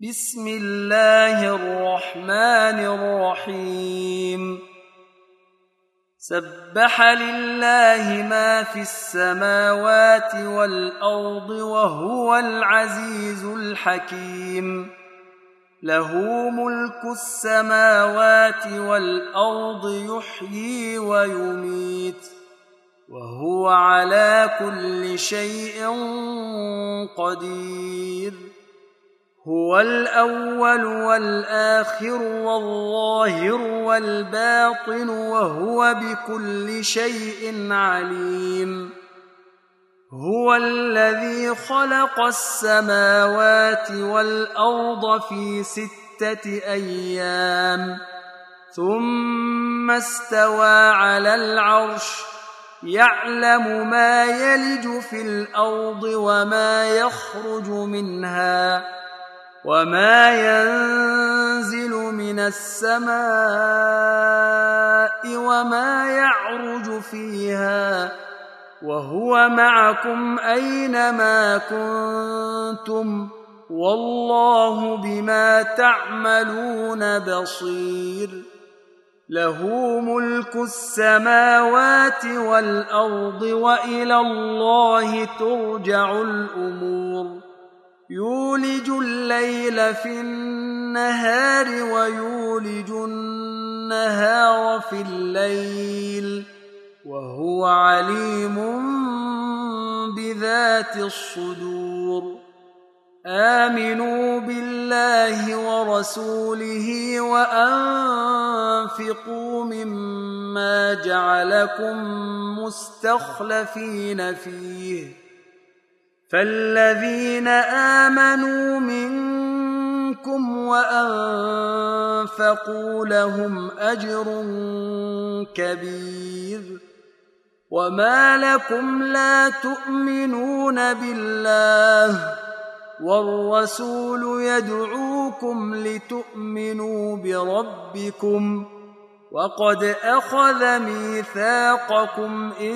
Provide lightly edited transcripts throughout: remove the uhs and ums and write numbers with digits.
بسم الله الرحمن الرحيم سبح لله ما في السماوات والأرض وهو العزيز الحكيم له ملك السماوات والأرض يحيي ويميت وهو على كل شيء قدير هو الأول والآخر والظاهر والباطن وهو بكل شيء عليم هو الذي خلق السماوات والأرض في 6 أيام ثم استوى على العرش يعلم ما يلج في الأرض وما يخرج منها وما ينزل من السماء وما يعرج فيها وهو معكم أينما كنتم والله بما تعملون بصير له ملك السماوات والأرض وإلى الله ترجع الأمور يولج الليل في النهار ويولج النهار في الليل وهو عليم بذات الصدور آمنوا بالله ورسوله وأنفقوا مما جعلكم مستخلفين فيه فالذين آمنوا منكم وأنفقوا لهم أجر كبير وما لكم لا تؤمنون بالله والرسول يدعوكم لتؤمنوا بربكم وقد أخذ ميثاقكم إن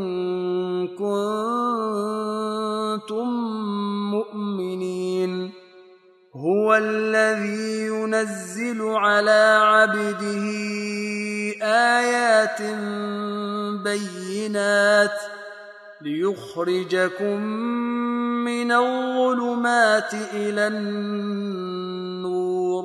كنتم مؤمنين هو الذي ينزل على عبده آيات بينات ليخرجكم من الظلمات إلى النور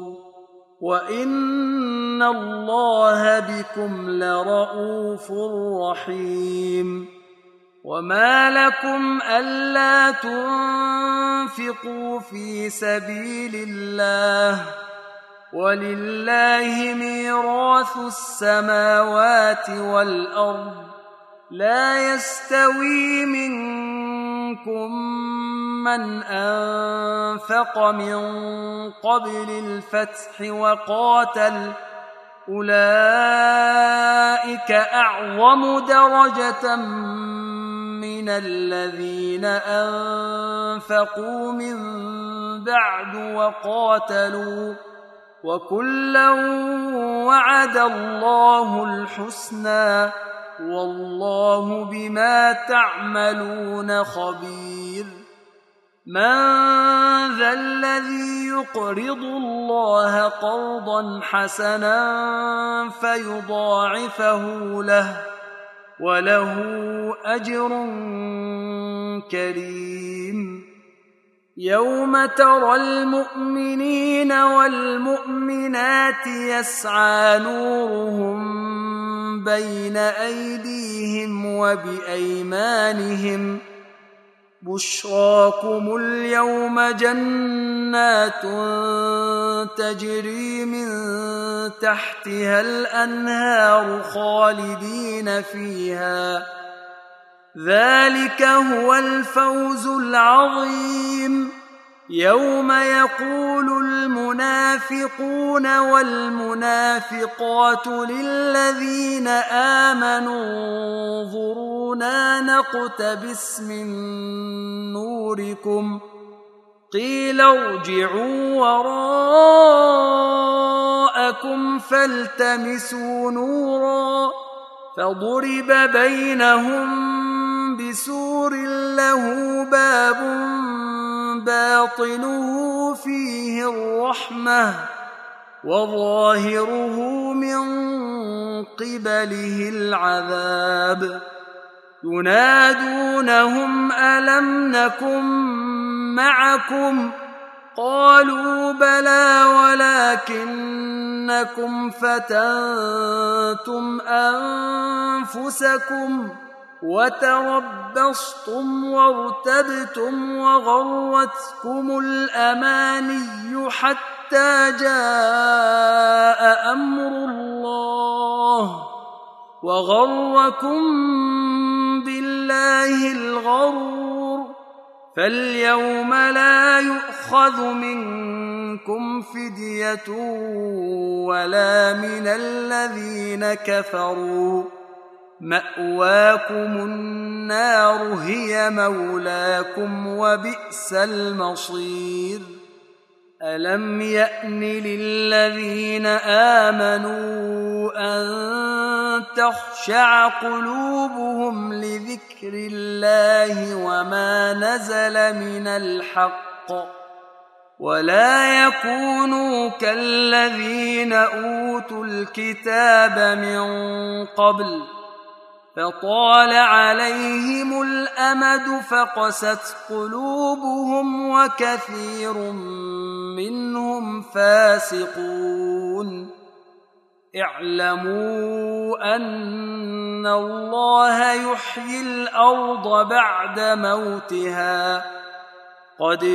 وإن الله بكم لرءوف رحيم وما لكم ألا تنفقوا في سبيل الله ولله ميراث السماوات والأرض لا يستوي منكم من أنفق من قبل الفتح وقاتل أولئك أعظم درجة من الذين أنفقوا من بعد وقاتلوا وكلا وعد الله الحسنى والله بما تعملون خبير من ذا الذي يقرض الله قرضا حسنا فيضاعفه له وله أجر كريم يوم ترى المؤمنين والمؤمنات يسعى نورهم بين أيديهم وبأيمانهم بشراكم اليوم جنات تجري من تحتها الأنهار خالدين فيها ذلك هو الفوز العظيم يوم يقول المنافقون والمنافقات للذين آمنوا انظرونا نقتبس من نوركم قيل ارجعوا وراءكم فالتمسوا نورا فضرب بينهم بسور له باب باطنه فيه الرحمة وظاهره من قبله العذاب ينادونهم ألم نكن معكم قالوا بلى ولكنكم فتنتم أنفسكم وتربصتم وارتبتم وغرتكم الأماني حتى جاء أمر الله وغركم بالله الغرور فاليوم لا يؤخذ منكم فدية ولا من الذين كفروا مأواكم النار هي مولاكم وبئس المصير ألم يأن للذين آمنوا أن تخشع قلوبهم لذكر الله وما نزل من الحق ولا يكونوا كالذين أوتوا الكتاب من قبل فطال عليهم الأمد فقست قلوبهم وكثير منهم فاسقون اعلموا أن الله يحيي الأرض بعد موتها قد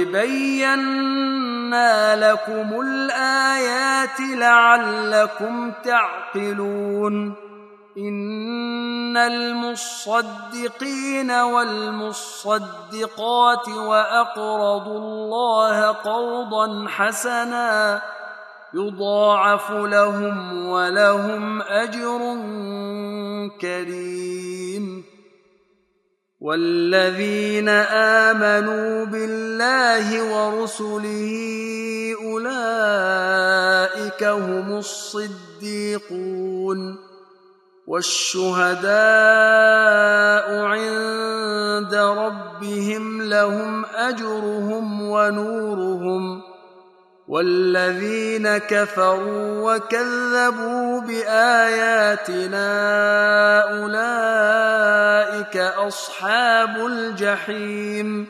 بينا لكم الآيات لعلكم تعقلون إن المصدقين والمصدقات وأقرضوا الله قرضا حسنا يضاعف لهم ولهم أجر كريم والذين آمنوا بالله ورسله أولئك هم الصديقون والشهداء عند ربهم لهم أجرهم ونورهم والذين كفروا وكذبوا بآياتنا أولئك أصحاب الجحيم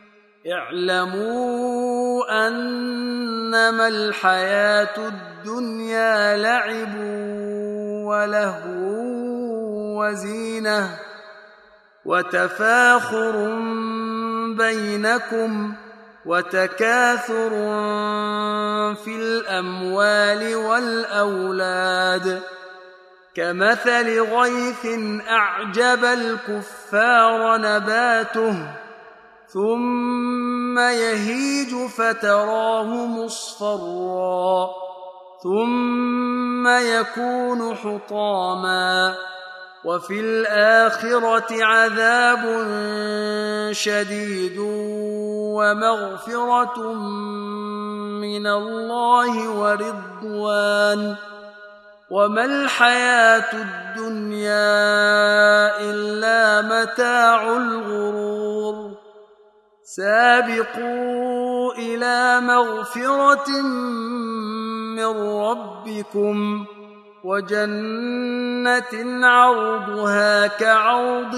اعلموا أنما الحياة الدنيا لعب ولهو وزينة وتفاخر بينكم وتكاثر في الأموال والأولاد كمثل غيث أعجب الكفار نباته ثم يهيج فتراه مصفرا ثم يكون حطاما وفي الآخرة عذاب شديد ومغفرة من الله ورضوان وما الحياة الدنيا إلا متاع الغرور سابقوا إلى مغفرة من ربكم وجنة عرضها كعرض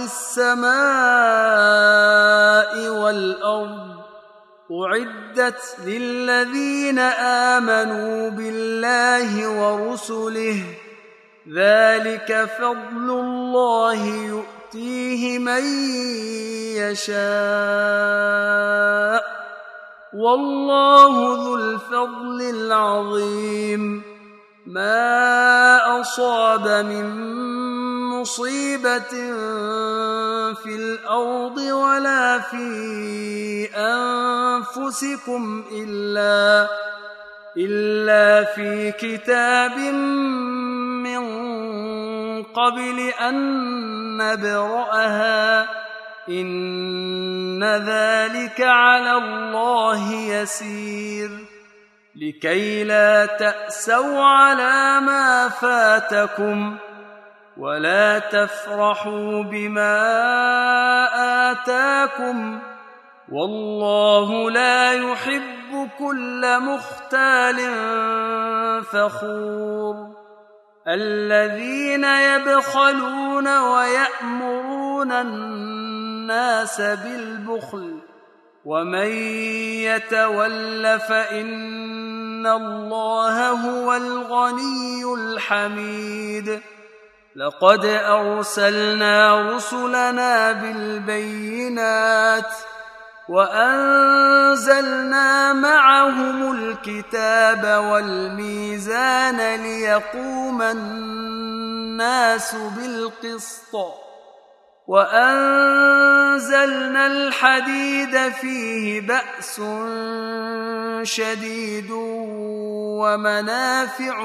السماء والأرض أعدت للذين آمنوا بالله ورسله ذلك فضل الله يؤتيه من يشاء والله ذو الفضل العظيم ما أصاب من مصيبة في الأرض ولا في أنفسكم إلا في كتاب من قبل أن نبرأها إن ذلك على الله يسير لكي لا تأسوا على ما فاتكم ولا تفرحوا بما آتاكم والله لا يحب يحب كل مختال فخور الذين يبخلون ويأمرون الناس بالبخل ومن يتول فإن الله هو الغني الحميد لقد أرسلنا رسلنا بالبينات وأنزلنا معهم الكتاب والميزان ليقوم الناس بالقسط وأنزلنا الحديد فيه بأس شديد ومنافع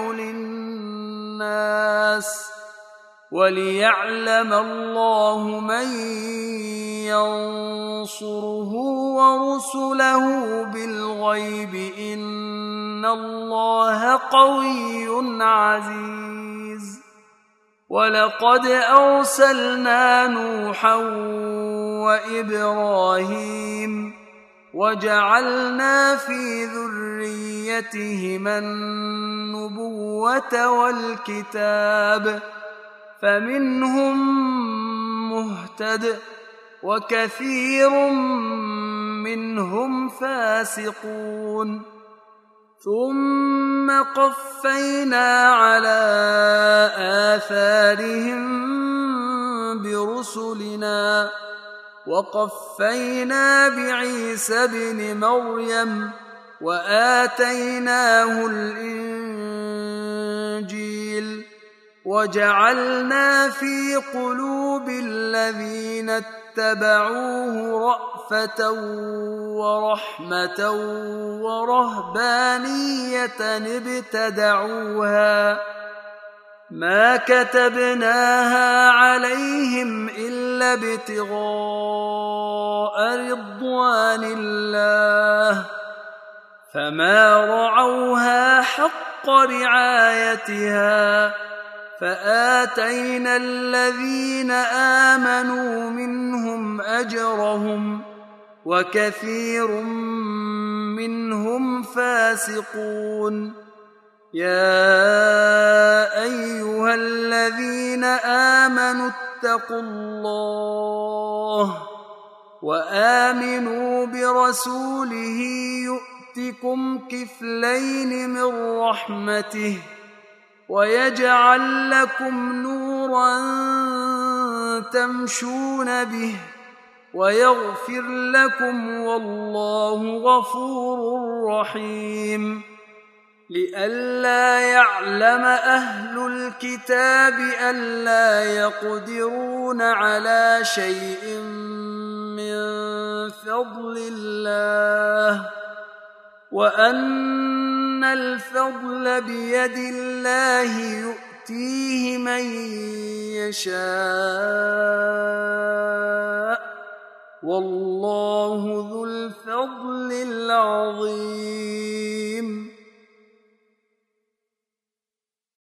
للناس وليعلم الله من ينصره ورسله بالغيب إن الله قوي عزيز ولقد أرسلنا نوحا وإبراهيم وجعلنا في ذريتهما النبوة والكتاب فمنهم مهتد وكثير منهم فاسقون ثم قفينا على آثارهم برسلنا وقفينا بعيسى ابن مريم وآتيناه الإنجيل وجعلنا في قلوب الذين اتبعوه رأفة ورحمة ورهبانية ابتدعوها ما كتبناها عليهم إلا ابتغاء رضوان الله فما رعوها حق رعايتها فآتينا الذين آمنوا منهم أجرهم وكثير منهم فاسقون يا أيها الذين آمنوا اتقوا الله وآمنوا برسوله يؤتكم كفلين من رحمته ويجعل لكم نورا تمشون به ويغفر لكم والله غفور رحيم لئلا يعلم أهل الكتاب ألا يقدرون على شيء من فضل الله وأن الفضل بيد الله يؤتيه من يشاء والله ذو الفضل العظيم